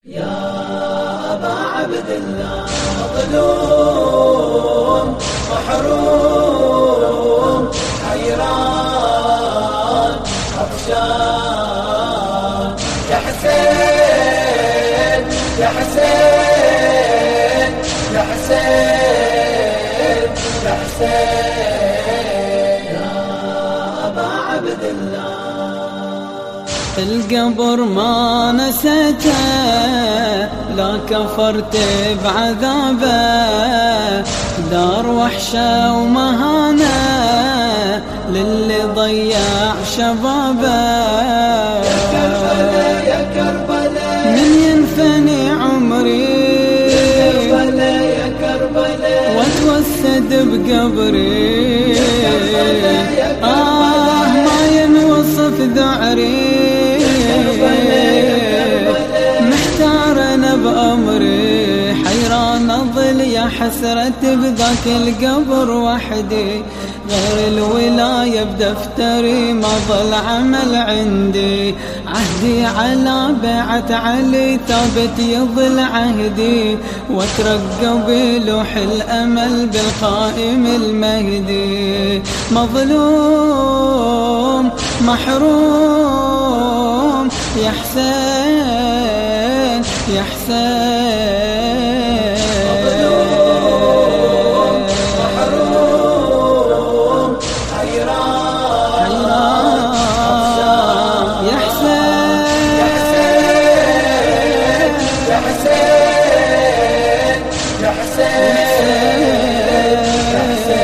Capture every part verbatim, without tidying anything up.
يا أبا عبد الله مظلوم محروم حيران عطشان يا حسين يا حسين يا حسين يا حسين يا أبا عبد الله. القبر ما نسيته لا كفرت بعذابه، دار وحشة ومهانة للي ضيع شبابه. يا كربلاء يا كربلاء من ينفني عمري يا كربلاء يا كربلاء واتوسد بقبري، يا كربلاء يا كربلاء آه ما ينوصف ذعري، محتار انا بأمري، حيران اظل يا حسرة بذاك القبر وحدي، غير الولاية بدفتري ما ظل عمل عندي، عهدي على بيعة علي ثابت يظل عهدي، واترقب بلوح الأمل بالقائم المهدي. مظلوم محروم يا حسين يا حسين، مظلوم محروم حيران حيران يا حسين يا حسين يا حسين يا حسين يا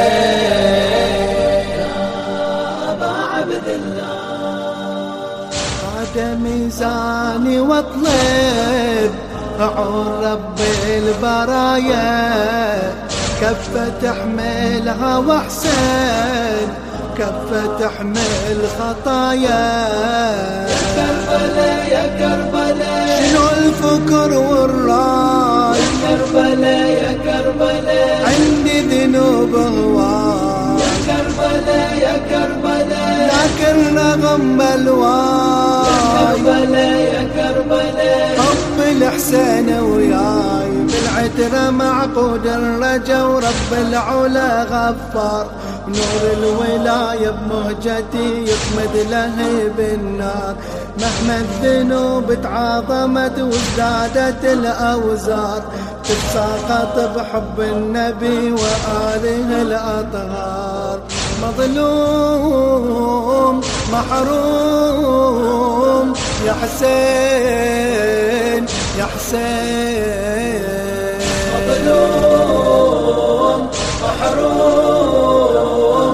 حسين يا أبا عبد الله. بعد ميزاني واطلب اعون رب البرايا، كفة تحملها وحسين كفة تحمل خطايا. يا كربلاء يا كربلاء شنو الفكر والراي، يا كربلاء يا كربلاء عندي ذنوب هواي، يا كربلاء يا كربلاء لكن رغم بلواي كربلاء يا كربلاء حب الحسين وياي، بالعترة معقود الرجا ورب العلا غفار، نور الولاية بمهجتي يقمد لهيب النار، مهما الذنوب تعاظمت وازدادت الأوزار، تتساقط بحب النبي وآله الأطهار. مظلوم محروم يا حسين يا حسين، مظلوم محروم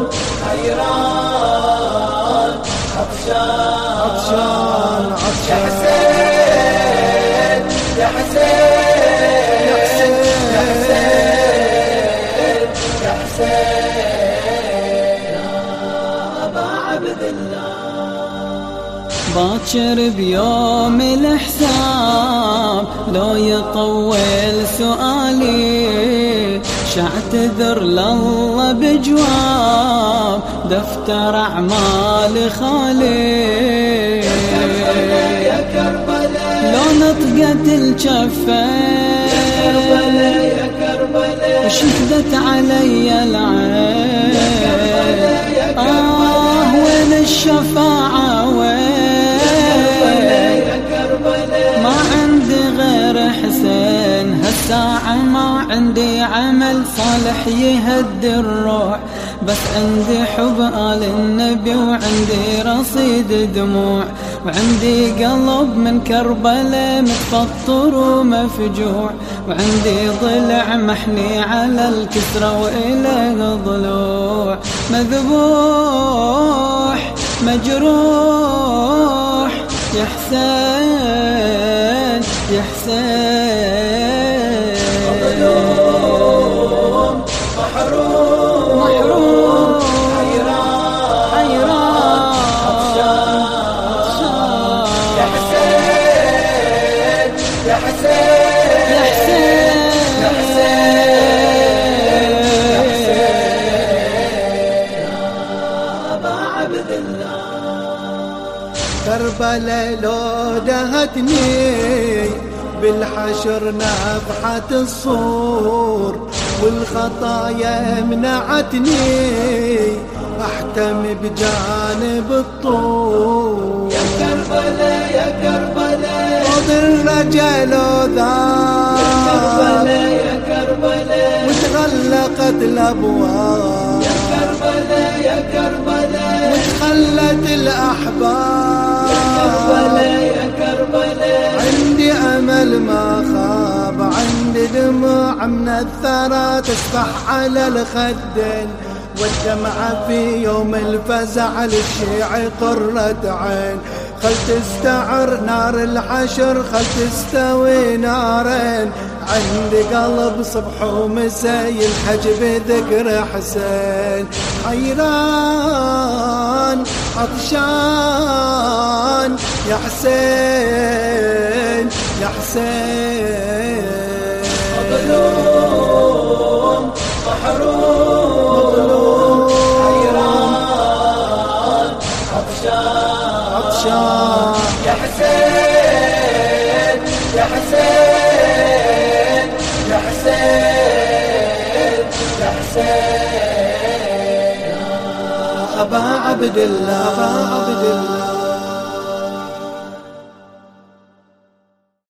حيران عطشان عطشان يا عطشان حسين يا حسين يا حسين يا حسين يا حسين يا أبا عبد الله. باكر بيوم الحساب لو يطول سؤالي، شاعتذر لله بجواب دفتر أعمال خالي. يا كربلاء يا كربلاء لو نطقت الجفة يا كربلاء يا كربلاء وشدت علي العين، يا كربلاء يا آه كربلاء وين الشفاعة وين، يا كربلاء ما عندي غير حسين هالساعة، ما عندي عمل صالح يهدي الروح، بس عندي حب آل النبي وعندي رصيد دموع، وعندي قلب من كربلاء متفطر ومفجوع، وعندي ضلع محني على الكسرة وإله ضلوع، مذبوح مجروح يا حسين يا حسين، مظلوم محروم محروم حيران حيران عطشان يا حسين يا حسين يا حسين يا حسين يا حسين يا أبا عبد الله. كربلاء لو دهتني بالحشر نفحة الصور، والخطايا منعتني احتم بجانب الطور. يا كربلاء يا كربلاء صوت الرجال ذاب يا كربلاء يا كربلاء وتغلقت الابواب، يا كربلاء يا كربلاء وتخلت الاحباب. يا كربلاء يا كربلاء عندي امل ما خاب، عندي دموع من الثرى تسبح على الخدين، والدمعة في يوم الفزع للشيع قرة عين. خل تستعر نار الحشر، خل تستوي نارين، عندي قلب صبح ومساء يلهج بذكر حسين. حيران عطشان يا حسين يا حسين، مظلوم محروم حيران عطشان عطشان يا حسين يا حسين يا حسين يا حسين أبا عبد الله أبا عبد الله